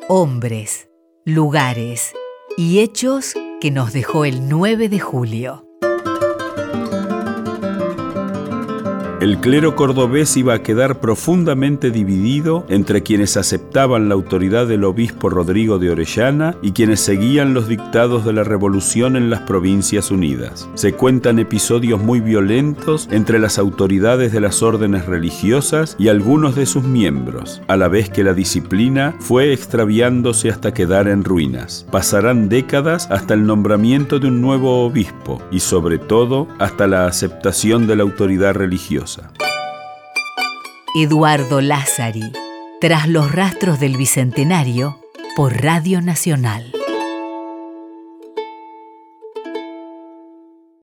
hombres, lugares y hechos que nos dejó el 9 de julio. El clero cordobés iba a quedar profundamente dividido entre quienes aceptaban la autoridad del obispo Rodrigo de Orellana y quienes seguían los dictados de la revolución en las Provincias Unidas. Se cuentan episodios muy violentos entre las autoridades de las órdenes religiosas y algunos de sus miembros, a la vez que la disciplina fue extraviándose hasta quedar en ruinas. Pasarán décadas hasta el nombramiento de un nuevo obispo y sobre todo hasta la aceptación de la autoridad religiosa. Eduardo Lázari, Tras los rastros del Bicentenario, por Radio Nacional.